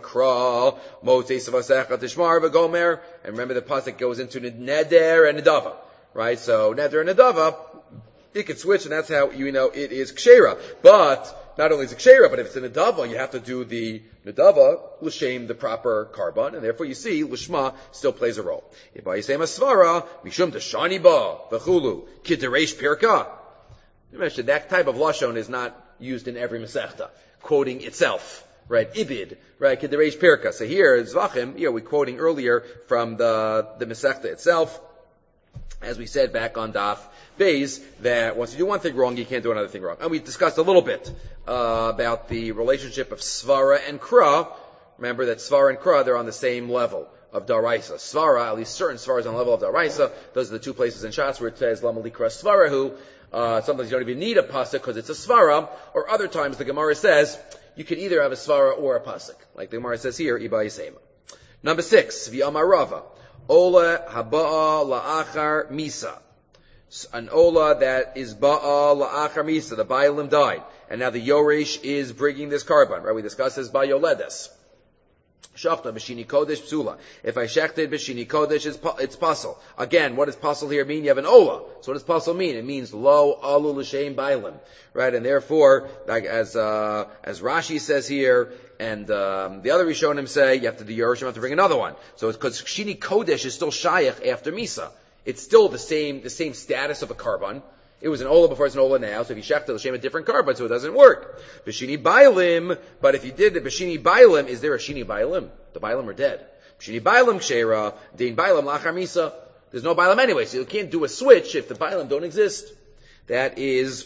And remember the pasuk goes into neder and nedava. Right? So neder and nedava, it can switch, and that's how you know it is kshera. But not only is it kshera, but if it's a nedava, you have to do the nedava l'shem the proper carbon, and therefore you see l'shma still plays a role. If I say masvara mishum deshani ba v'chulu kideresh pirka, you mentioned that type of lashon is not used in every masechta, quoting itself. Right, ibid, right, kideresh pirka. So here, zvachim, we're quoting earlier from the masechta itself, as we said back on Daf Beis, that once you do one thing wrong, you can't do another thing wrong. And we discussed a little bit about the relationship of Svara and Kra. Remember that Svara and Kra, they're on the same level of Daraisa. Svara, at least certain Svara is on the level of Daraisa. Those are the two places in Shas where it says, Lamali Kra Svarahu. Sometimes you don't even need a pasuk because it's a Svara, or other times the Gemara says, you can either have a Svara or a pasuk. Like the Gemara says here, Iba Yisema. Number 6, V'yamar Rava. Ola haba'a la'achar misa. An ola that is ba'a la'achar misa. The Baalim died. And now the Yoresh is bringing this carbon. Right? We discussed this by Yoledes. Shachta b'shini kodesh psula. If I shechted b'shini kodesh, it's puzzle. Again, what does puzzle here mean? You have an ola. So what does puzzle mean? It means lo alu l'shem bailim, right? And therefore, like as Rashi says here, and the other Rishonim say you have to do Yerushim, you have to bring another one. So it's because shini kodesh is still shayach after misa. It's still the same status of a karban. It was an ola before, it's an ola now, so if you shechted l'shem a different karban, so it doesn't work. B'shini bailim, but if you did the b'shini bailim, is there a shini bailim? The bailim are dead. B'shini bailim kshera, din bailim lachar misa. There's no bailim anyway, so you can't do a switch if the bailim don't exist. That is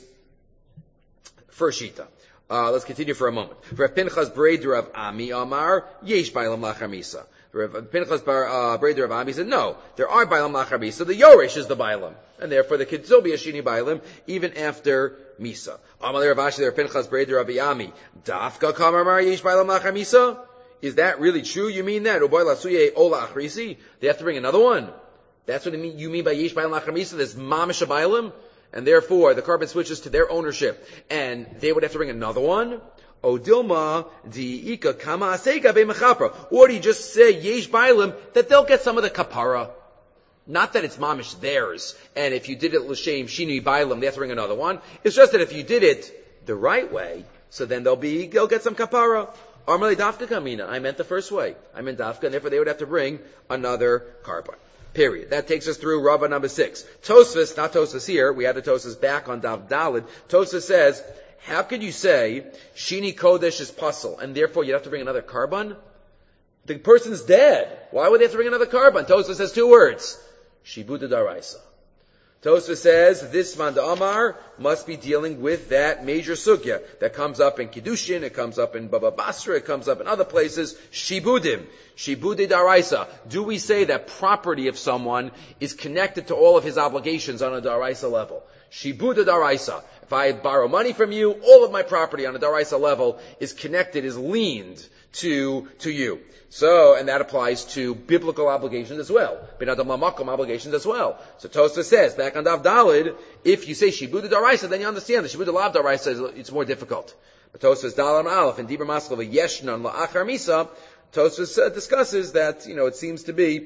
first shita. Let's continue for a moment. Rav Pinchas Breder Rav Ami Amar, yesh bailam lachar misa. Rav Pinchas Breder Rav Ami said, no, there are bailam lachar misa. The yoresh is the bailam. And therefore there could still be a shini bailam even after misa. Amalei Rav Ashi, Rav Pinchas Breder Rav Ami, dafka kamar mar yesh bailam lachar misa? Is that really true? You mean that? Uboy lasuye ola achrisi? They have to bring another one? That's what you mean by yesh bailam lachar misa? There's mamish a bailam? And therefore, the carbon switches to their ownership, and they would have to bring another one. Odilma diika kama asega be'mechapra. Or do you just say yesh bailim that they'll get some of the kapara? Not that it's mamish theirs, and if you did it l'shem shini bailim, they have to bring another one. It's just that if you did it the right way, so then they'll get some kapara. Armali dafka kamina. I meant the first way. I meant dafka, and therefore they would have to bring another carbon. Period. That takes us through Rava number 6. Tosfos, not Tosfos here, we had the Tosfos back on Dav Dalid. Tosfos says, how could you say Shini Kodesh is puzzle, and therefore you have to bring another carbon? The person's dead. Why would they have to bring another carbon? Tosfos says 2 words. Shibuda Daraisa. Tosfos says this Manda Amar must be dealing with that major sugya that comes up in Kiddushin, it comes up in Baba Basra, it comes up in other places. Shibudim, Shibudi Daraisa. Do we say that property of someone is connected to all of his obligations on a Daraisa level? Shibuda Daraisa. If I borrow money from you, all of my property on a Daraisa level is connected, is leaned to you. So, and that applies to biblical obligations as well. Bin Adam Lamakom obligations as well. So Tosfos says, back on Dav Dalid, if you say Shibuda Daraisa, then you understand the Shibuda Lav Daraisa it's more difficult. But Tosfos Dalam Aleph and Dibur Maskov Yeshnan La'achar Misa, Tosfos discusses that, it seems to be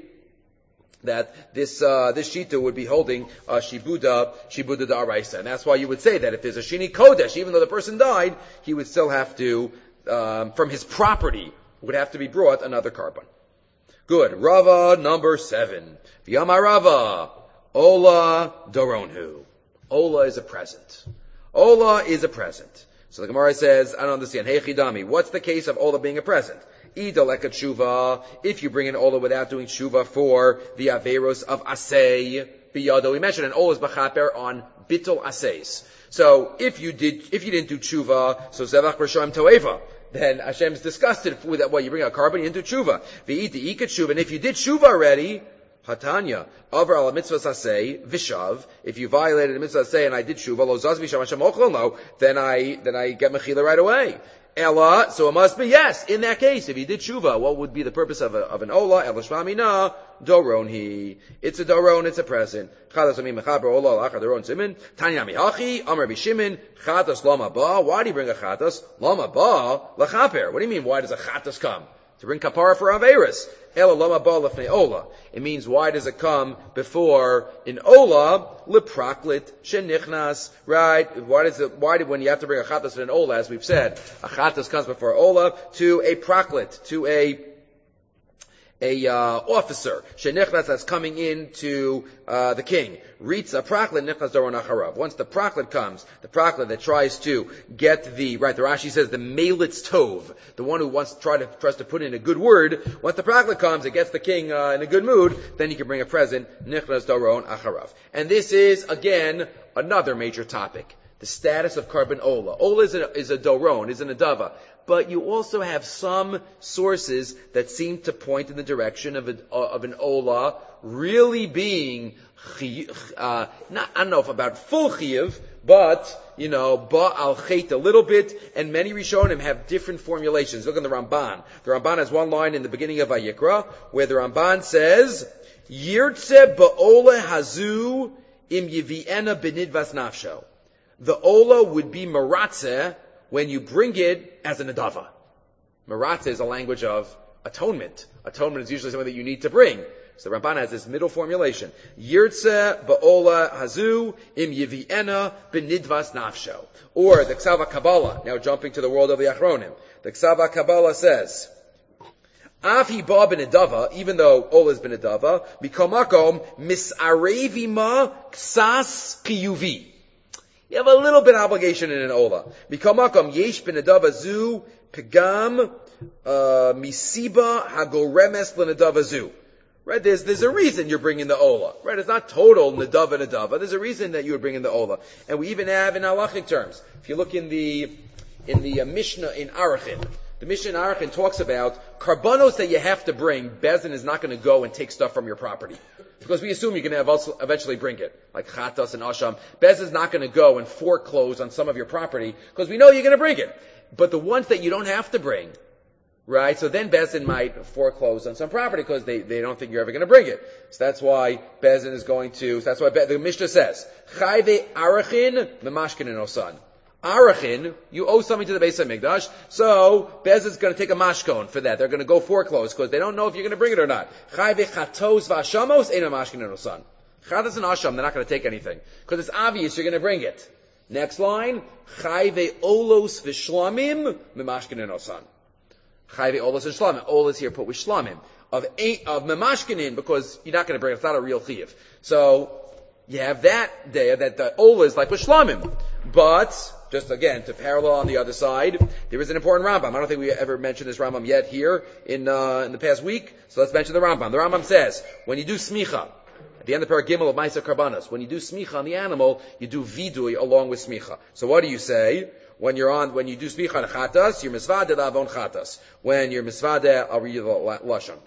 that this shita would be holding Shibuda Daraisa. And that's why you would say that if there's a Shini Kodesh, even though the person died, he would still have to, from his property, would have to be brought another carbon. Good. Rava number 7. V'yamar Rava, Ola Doronhu. Ola is a present. Ola is a present. So the Gemara says, I don't understand. Hey Chidami, what's the case of Ola being a present? Ida leka tshuva, if you bring an Ola without doing tshuva for the Averos of Asay, biyado. We mentioned an Ola is b'chaper on bittul Asays. So if you didn't do tshuva, so Zevach B'Shoim Toeva, then Hashem's disgusted with that. Well, you bring a carbon, you didn't do tshuva. V'iti ikat tshuva, and if you did tshuva already, Hatanya, Avar al mitzvah saseh, vishav, if you violated the mitzvah saseh and I did tshuva, lo zaz visham Hashem ochlon lo, then I get mechila right away. Ella, so it must be yes, in that case, if you did tshuva, what would be the purpose of an ola? Ella shvamina, doron he. It's a doron, it's a present. Chadas amim mechaber ola alacha doron simin. Tanya mihachi, amar bishimin, chatas lama ba. Why do you bring a chatas? Lama ba, lachaper. What do you mean, why does a chatas come? To bring kapara for Averis. Ela lama ba lefnei ola. It means, why does it come before an ola? Lepraklit shenichnas. Right? Why did when you have to bring a chatas and an ola, as we've said, a chatas comes before ola to a praklit, to a officer, shenichnas, that's coming into the king. Ritza praklit nichnas doron acharav. Once the praklit comes, the praklit that tries to get the Rashi says the melitz tov, the one who tries to put in a good word. Once the praklit comes, it gets the king in a good mood. Then he can bring a present, nichnas doron acharav. And this is again another major topic. The status of carbon ola. Ola is a doron, is an adava. But you also have some sources that seem to point in the direction of an ola really being, I don't know if about full chiyuv, but, ba al chet a little bit, and many Rishonim have different formulations. Look at the Ramban. The Ramban has one line in the beginning of Vayikra, where the Ramban says, Yirtze ba'ola hazu im yiviena benidvas nafsho. The ola would be maratzeh when you bring it as an adava. Maratzeh is a language of atonement. Atonement is usually something that you need to bring. So the Ramban has this middle formulation. Yirtze ba'ola hazu im yivi'ena benidvas nafsho. Or the Ksava Kabbalah, now jumping to the world of the Achronim. The Ksava Kabbalah says, Afi ba benedava, even though Ola is benedava, mikomakom misarevima ksas kiyuvi. You have a little bit of obligation in an Ola. Mikomakom yesh benedava zu pegam misiba hagoremes lenedava zu. Right? There's a reason you're bringing the Ola. Right? It's not total Nadava. There's a reason that you would bring in the Ola. And we even have in halachic terms. If you look in the Mishnah in Arachin, the Mishnah in Arachin talks about karbanos that you have to bring. Bezin is not going to go and take stuff from your property. Because we assume you're going to eventually bring it. Like Chatas and Asham. Bezin is not going to go and foreclose on some of your property because we know you're going to bring it. But the ones that you don't have to bring, right? So then Bezin might foreclose on some property because they don't think you're ever going to bring it. So that's why Bezin is going to, so that's why the Mishnah says, Chayve Arachin Memashkin and Osan. Arachin, you owe something to the Beis HaMikdash, so Bezin is going to take a mashkon for that. They're going to go foreclose because they don't know if you're going to bring it or not. Chayve Chatos Vashamos Ein Memashkin and Osan. Chatos and Asham, they're not going to take anything because it's obvious you're going to bring it. Next line, Chayve Olos Vishlamim Memashkin and Osan. Chayve olas and shlamim. Olas here put with shlamim. Of memashkinin, because you're not going to bring it. It's not a real chiyuv. So, you have that there, that the ola is like with shlamim. But, just again, to parallel on the other side, there is an important Rambam. I don't think we ever mentioned this Rambam yet here in the past week. So let's mention the Rambam. The Rambam says, when you do smicha, at the end of Parag Gimel of Ma'aser Karbanos, when you do smicha on the animal, you do vidui along with smicha. So what do you say? When you do smicha on chatas, you're misvade avon chatas. When you're misvade, I'll read you the lashon.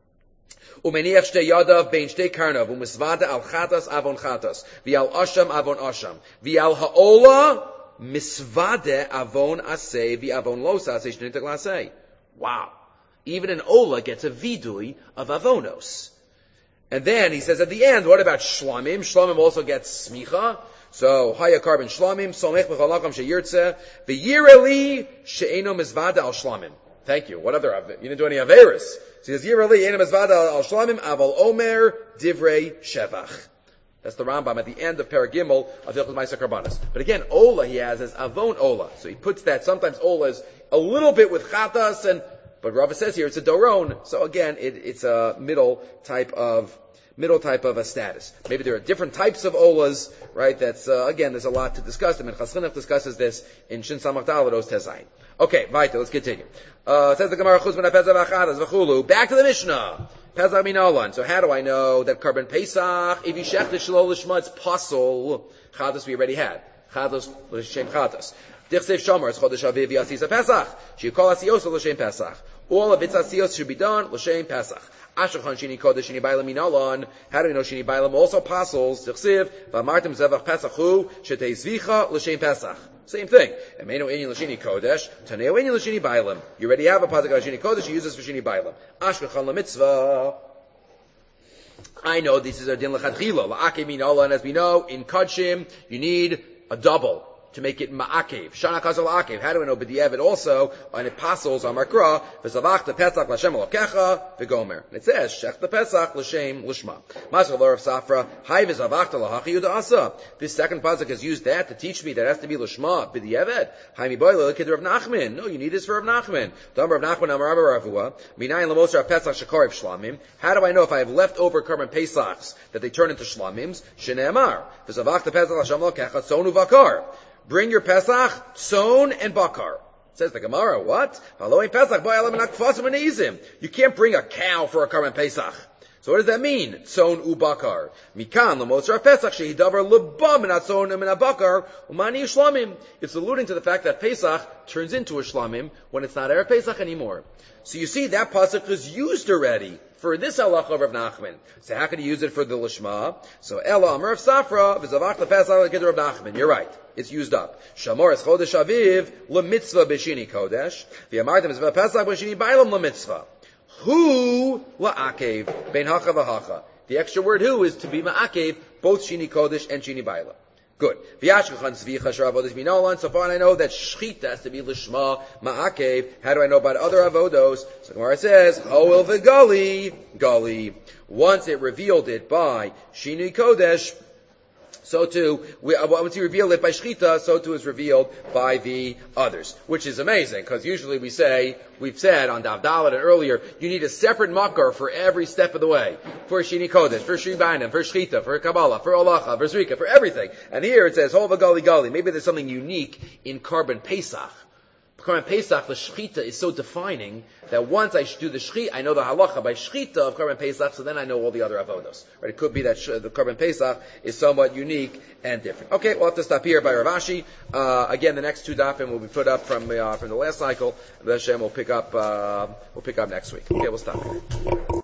Umeniach shtei yadav bein shtei karnav, umisvade al chatas avon chatas, v'al asham avon asham, v'al ha'ola misvade avon aseh, v'avon losa aseh shnitak laseh. Wow. Even an ola gets a vidui of avonos. And then he says at the end, what about shlamim? Shlamim also gets smicha. So, haya carbon shlamim, somech b'chalakam sheyirtze, v'yireli she'eno mizvada al shlamim. Thank you. What other, you didn't do any averis. So he says, yireli eno mizvada al shlamim, aval omer divrei shevach. That's the Rambam at the end of Parag Gimel of Hilchos Ma'aser Karbanos. But again, ola he has as avon ola. So he puts that, sometimes ola is a little bit with chatas, but Rava says here it's a doron. So again, it's a middle type of a status. Maybe there are different types of olas, right? That's, again, there's a lot to discuss. I mean, Chas Chinuch discusses this in Shin Samach Daled Oz Tezayin. Okay, weiter, let's continue. Says the Gemara, Chuz min ha-Pesach v'achadas v'chulu. Back to the Mishnah. Pesach min olan. So how do I know that Karban Pesach, if you shech the Shelo Lishma, it's Pasol. Chadas we already had. Chadas, L'Shem Chadas. Dichsev Shomer, it's Chodesh Aviv Yasisa Pesach. She'yikol Asiyos L'Shem Pesach. All of its Asiyos should be done L'Shem Pesach. Ashachan Shini Kodesh Shini Bailam Minalan. How do we know Shini Bailam also apostles? Dichsiv V'amartim Zevach Pesachu Shetei Zvicha L'Shem Pesach. Same thing. Emenu Inyan L'Shini Kodesh Taneo Inyan L'Shini Bailam. You already have a pasuk on Shini Kodesh. You use this for Shini Bailam. Ashachan LaMitzvah. I know this is a din l'chadchila la'akev Minalan. As we know in Kodshim, you need a double to make it ma'akev. Shana kazal akev. How do we know? B'di'evet also on apostles on Makra. V'zavach the Pesach l'Shem Elokecha v'gomer. And it says shech the Pesach l'Shem l'Shma. Masar l'Rav Safra. Hay v'zavach the l'Hachi Yudasa. This second pasuk has used that to teach me that it has to be l'Shma b'di'evet. Hay mi boy l'Kid Rav Nachman. No, you need this for Rav Nachman. Dam Rav Nachman Amar Rabba Ravua. Minayin l'Mos Rav Pesach shekariv shlamim. How do I know if I have leftover Karban Pesachs that they turn into shlamims? Shnei Amar. V'zavach the Pesach l'Shem Elokecha sonu vakar. Bring your Pesach, Tzon, and Bakar. Says the Gemara, what? You can't bring a cow for a Karban Pesach. So what does that mean? Tzon ubakar. Mikan l'mosar Pesach shehidavar lebam and atzon and abakar umani shlamim. It's alluding to the fact that Pesach turns into a shlamim when it's not Erev Pesach anymore. So you see that pasuk is used already for this halacha of Rav Nachman. So how can you use it for the Lishma? So Ela Amar of Safra v'zavach lefesach l'kid Rav Nachman. You're right. It's used up. Shamor es chodesh aviv l'mitzvah b'shini kodesh. V'yamartem es v'pesach b'shini bailam l'mitzvah. Hu la'akev bein hacha v'hacha. The extra word hu is to be ma'akev both shini kodesh and shini bailam. Good. So far I know that shchita has to be lishma ma'akev. How do I know about other avodos? So Gemara says, Ho'il v'gali. Once it revealed it by Shinui Kodesh, so too, once he revealed it by Shechita, so too is revealed by the others. Which is amazing, because usually we've said on Dav Dalet and earlier, you need a separate makar for every step of the way. For Shini Kodesh, for Shri Bainim, for Shechita, for Kabbalah, for Olacha, for Zrika, for everything. And here it says, Hova Gali. Maybe there's something unique in Karban Pesach. Karban Pesach, the Shechita is so defining that once I do the Shechita, I know the halacha by Shechita of Karban Pesach, so then I know all the other avodos. Right? It could be that the Karban Pesach is somewhat unique and different. Okay, we'll have to stop here by Rav Ashi. Again, the next two dafim will be put up from the last cycle. Hashem will pick up next week. Okay, we'll stop here.